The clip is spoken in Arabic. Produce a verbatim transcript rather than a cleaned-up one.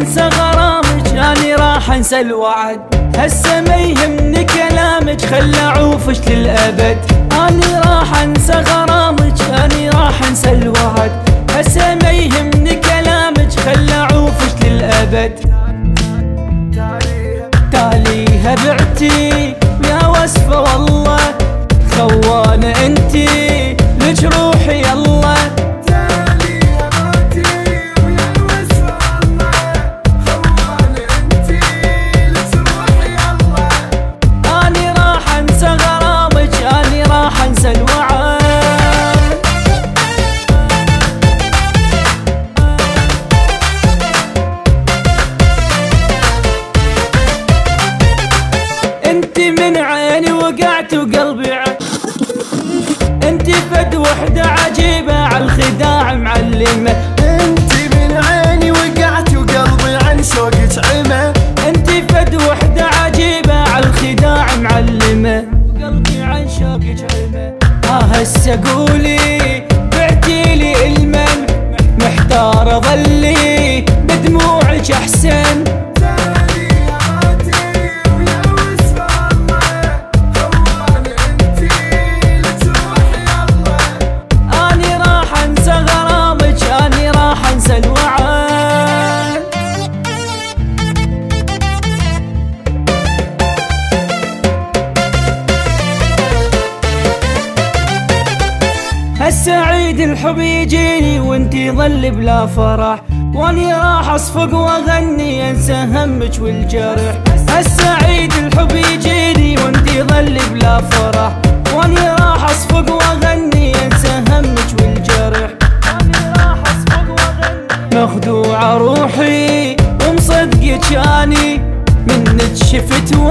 انسى غرامك، اني راح انسى الوعد. هسه ما يهمني كلامك، خل اعوفش للابد. اني راح انسى غرامك، اني راح انسى الوعد. هسه ما يهمني كلامك، خل اعوفش للابد. تاليها بعتي يا وسفة والله، خوانة انتي لج روحي يلا. تاليها بعتي ويا وسفة والله، خوانة انتي لج روحي يلا. اني راح انسى غرامك، اني راح انسى الوعد. انتي من عيني وقعت وقلبي عك، انتي فد وحدة عجيبة عالخداع معلمة. انتي من عيني وقعت وقلبي عن شوقك عمى. انتي فد وحدة عجيبة عالخداع معلمة، قلبي عن شوقك عمى. ها هسه قولي بعتيلي المن، محتارة ظلي بدموعك احسن. هسه عيد الحب يجيني وانتي ظل بلا فرح، واني راح اصفق واغني انسى همك والجرح. هسه عيد الحب يجيني وانتي ظل بلا فرح، واني راح اصفق واغني انسى همك والجرح. واني راح اصفق واغني مخدوعة روحي ومصدقك اني منك شفت